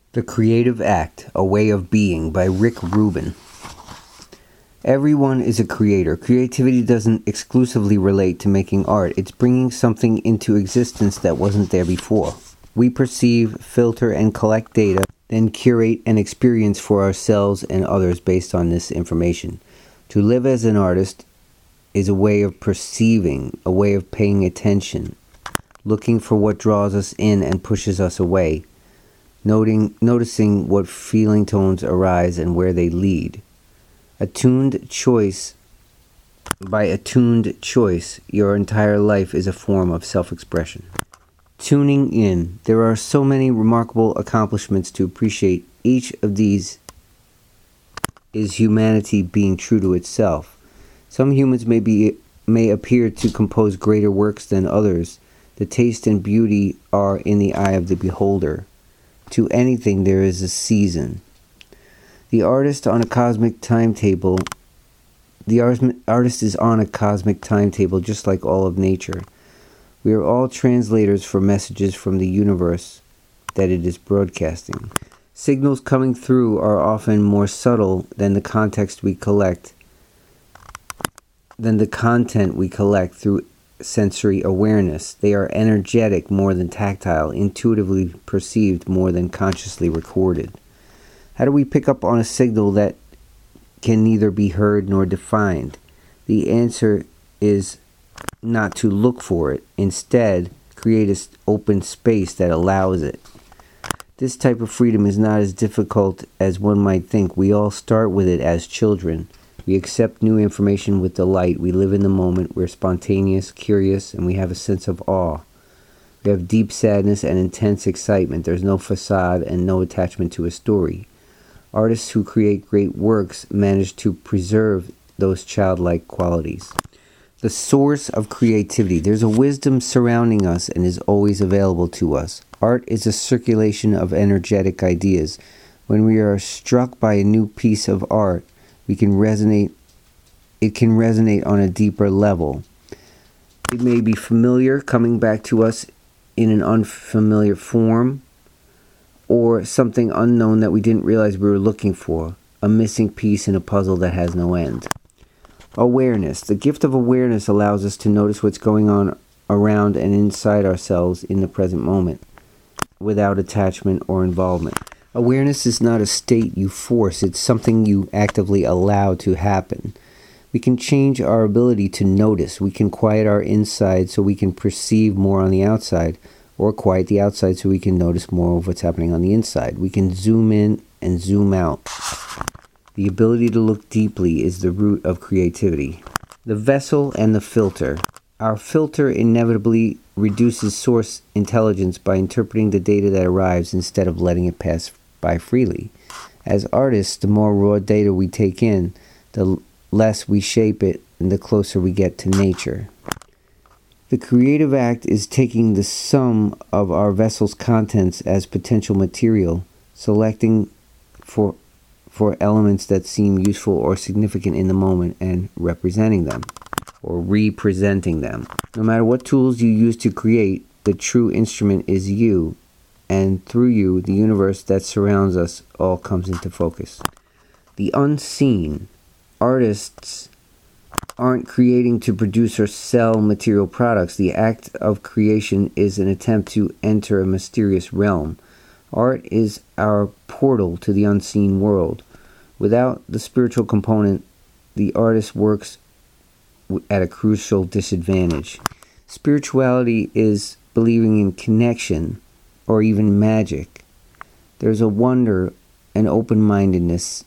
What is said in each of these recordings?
The Creative Act, A Way of Being by Rick Rubin. Everyone is a creator. Creativity doesn't exclusively relate to making art. It's bringing something into existence that wasn't there before. We perceive, filter, and collect data, then curate an experience for ourselves and others based on this information. To live as an artist is a way of perceiving, a way of paying attention, looking for what draws us in and pushes us away. Noticing what feeling tones arise and where they lead. By attuned choice, your entire life is a form of self-expression. Tuning in. There are so many remarkable accomplishments to appreciate. Each of these is humanity being true to itself. Some humans may appear to compose greater works than others. The taste and beauty are in the eye of the beholder. To anything there is a season. The artist is on a cosmic timetable, just like all of nature. We are all translators for messages from the universe that it is broadcasting. Signals coming through are often more subtle than the content we collect through sensory awareness. They are energetic more than tactile, intuitively perceived more than consciously recorded. How do we pick up on a signal that can neither be heard nor defined? The answer is not to look for it. Instead, create an open space that allows it. This type of freedom is not as difficult as one might think. We all start with it as children. We accept new information with delight. We live in the moment. We're spontaneous, curious, and we have a sense of awe. We have deep sadness and intense excitement. There's no facade and no attachment to a story. Artists who create great works manage to preserve those childlike qualities. The source of creativity. There's a wisdom surrounding us and is always available to us. Art is a circulation of energetic ideas. When we are struck by a new piece of art, it can resonate on a deeper level. It may be familiar, coming back to us in an unfamiliar form, or something unknown that we didn't realize we were looking for, a missing piece in a puzzle that has no end. Awareness. The gift of awareness allows us to notice what's going on around and inside ourselves in the present moment, without attachment or involvement. Awareness is not a state you force, it's something you actively allow to happen. We can change our ability to notice. We can quiet our inside so we can perceive more on the outside, or quiet the outside so we can notice more of what's happening on the inside. We can zoom in and zoom out. The ability to look deeply is the root of creativity. The vessel and the filter. Our filter inevitably reduces source intelligence by interpreting the data that arrives instead of letting it pass by freely. As artists, the more raw data we take in, the less we shape it and the closer we get to nature. The creative act is taking the sum of our vessel's contents as potential material, selecting for elements that seem useful or significant in the moment and representing them, or representing them. No matter what tools you use to create, the true instrument is you, and through you, the universe that surrounds us all comes into focus. The unseen. Artists aren't creating to produce or sell material products. The act of creation is an attempt to enter a mysterious realm. Art is our portal to the unseen world. Without the spiritual component, the artist works at a crucial disadvantage. Spirituality is believing in connection or even magic. There's a wonder and open-mindedness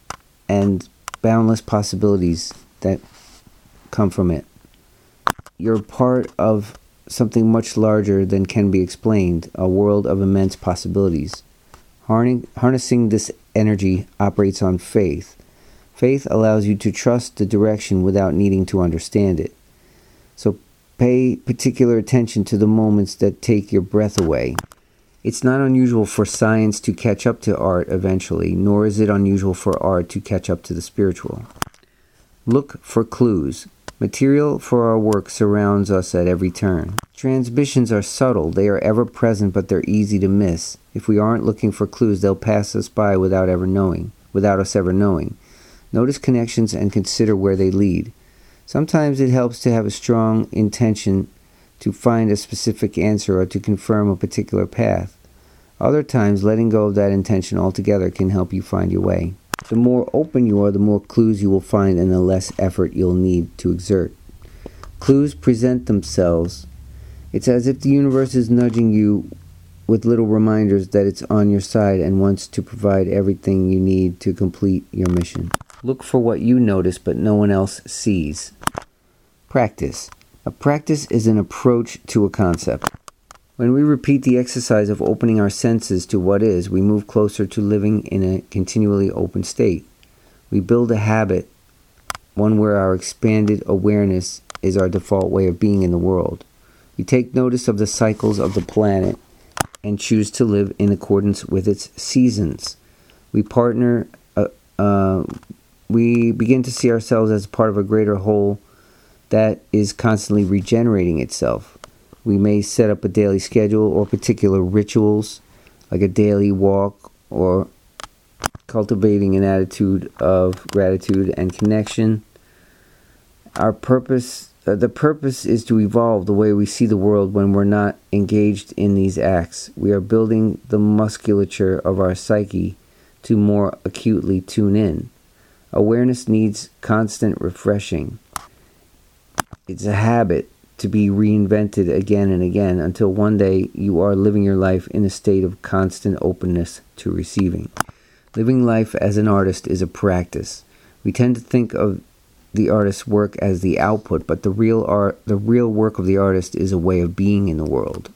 and boundless possibilities that come from it. You're part of something much larger than can be explained, a world of immense possibilities. Harnessing this energy operates on faith. Faith allows you to trust the direction without needing to understand it. So pay particular attention to the moments that take your breath away. It's not unusual for science to catch up to art eventually, nor is it unusual for art to catch up to the spiritual. Look for clues. Material for our work surrounds us at every turn. Transmissions are subtle. They are ever present, but they're easy to miss. If we aren't looking for clues, they'll pass us by without us ever knowing. Notice connections and consider where they lead. Sometimes it helps to have a strong intention to find a specific answer or to confirm a particular path. Other times, letting go of that intention altogether can help you find your way. The more open you are, the more clues you will find and the less effort you'll need to exert. Clues present themselves. It's as if the universe is nudging you with little reminders that it's on your side and wants to provide everything you need to complete your mission. Look for what you notice but no one else sees. Practice. A practice is an approach to a concept. When we repeat the exercise of opening our senses to what is, we move closer to living in a continually open state. We build a habit, one where our expanded awareness is our default way of being in the world. We take notice of the cycles of the planet and choose to live in accordance with its seasons. We begin to see ourselves as part of a greater whole that is constantly regenerating itself. We may set up a daily schedule or particular rituals, like a daily walk or cultivating an attitude of gratitude and connection. The purpose is to evolve the way we see the world when we're not engaged in these acts. We are building the musculature of our psyche to more acutely tune in. Awareness needs constant refreshing. It's a habit to be reinvented again and again until one day you are living your life in a state of constant openness to receiving. Living life as an artist is a practice. We tend to think of the artist's work as the output, but the real work of the artist is a way of being in the world.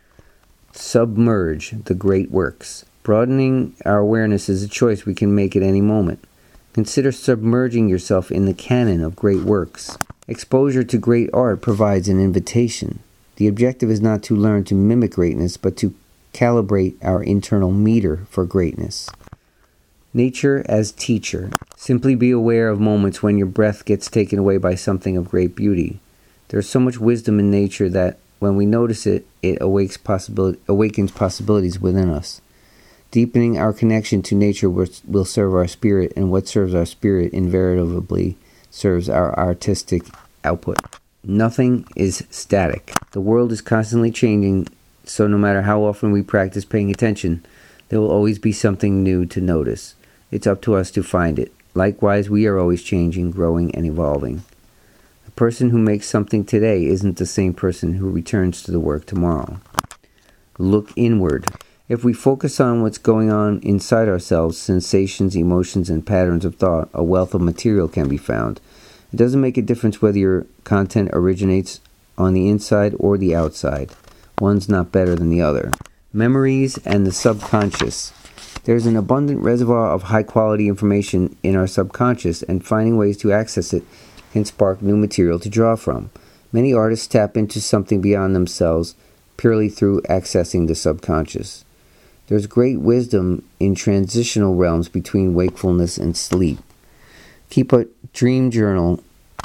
Submerge the great works. Broadening our awareness is a choice we can make at any moment. Consider submerging yourself in the canon of great works. Exposure to great art provides an invitation. The objective is not to learn to mimic greatness, but to calibrate our internal meter for greatness. Nature as teacher. Simply be aware of moments when your breath gets taken away by something of great beauty. There's so much wisdom in nature that when we notice it, it awakens possibilities within us. Deepening our connection to nature will serve our spirit, and what serves our spirit invariably serves our artistic output. Nothing is static. The world is constantly changing, so no matter how often we practice paying attention, there will always be something new to notice. It's up to us to find it. Likewise, we are always changing, growing, and evolving. The person who makes something today isn't the same person who returns to the work tomorrow. Look inward. If we focus on what's going on inside ourselves, sensations, emotions, and patterns of thought, a wealth of material can be found. It doesn't make a difference whether your content originates on the inside or the outside. One's not better than the other. Memories and the subconscious. There's an abundant reservoir of high-quality information in our subconscious, and finding ways to access it can spark new material to draw from. Many artists tap into something beyond themselves purely through accessing the subconscious. There's great wisdom in transitional realms between wakefulness and sleep. Keeping a dream journal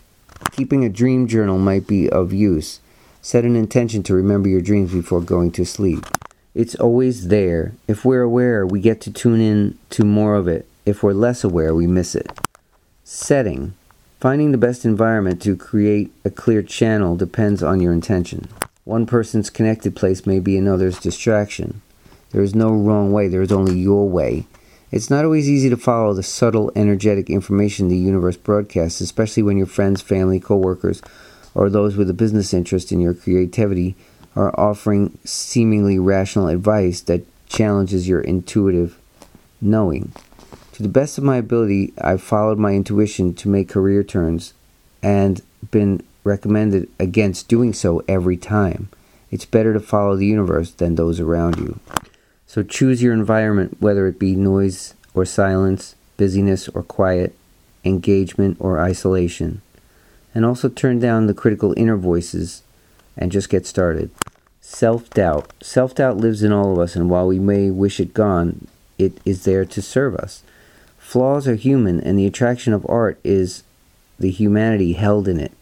might be of use. Set an intention to remember your dreams before going to sleep. It's always there. If we're aware, we get to tune in to more of it. If we're less aware, we miss it. Setting. Finding the best environment to create a clear channel depends on your intention. One person's connected place may be another's distraction. There is no wrong way, there is only your way. It's not always easy to follow the subtle, energetic information the universe broadcasts, especially when your friends, family, co-workers, or those with a business interest in your creativity are offering seemingly rational advice that challenges your intuitive knowing. To the best of my ability, I've followed my intuition to make career turns and been recommended against doing so every time. It's better to follow the universe than those around you. So choose your environment, whether it be noise or silence, busyness or quiet, engagement or isolation. And also turn down the critical inner voices and just get started. Self-doubt. Self-doubt lives in all of us, and while we may wish it gone, it is there to serve us. Flaws are human, and the attraction of art is the humanity held in it.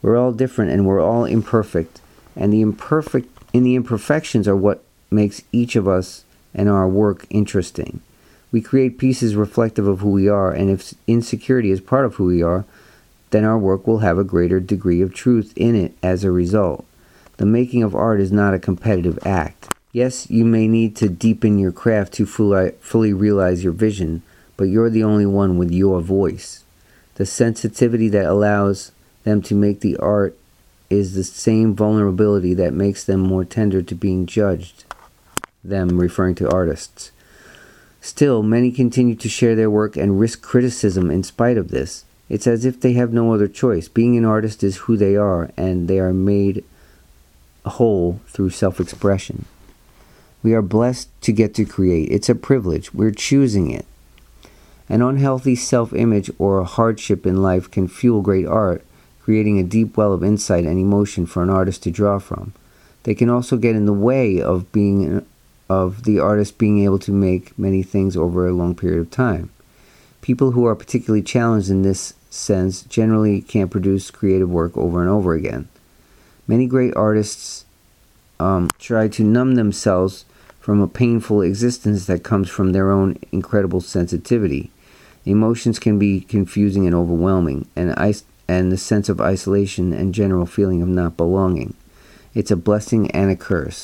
We're all different and we're all imperfect, and the imperfections are what makes each of us and our work interesting. We create pieces reflective of who we are, and if insecurity is part of who we are, then our work will have a greater degree of truth in it as a result. The making of art is not a competitive act. Yes, you may need to deepen your craft to fully realize your vision, but you're the only one with your voice. The sensitivity that allows them to make the art is the same vulnerability that makes them more tender to being judged. Them referring to artists. Still, many continue to share their work and risk criticism in spite of this. It's as if they have no other choice. Being an artist is who they are, and they are made whole through self-expression. We are blessed to get to create. It's a privilege. We're choosing it. An unhealthy self-image or a hardship in life can fuel great art, creating a deep well of insight and emotion for an artist to draw from. They can also get in the way of the artist being able to make many things over a long period of time. People who are particularly challenged in this sense generally can't produce creative work over and over again. Many great artists try to numb themselves from a painful existence that comes from their own incredible sensitivity. Emotions can be confusing and overwhelming, and the sense of isolation and general feeling of not belonging. It's a blessing and a curse.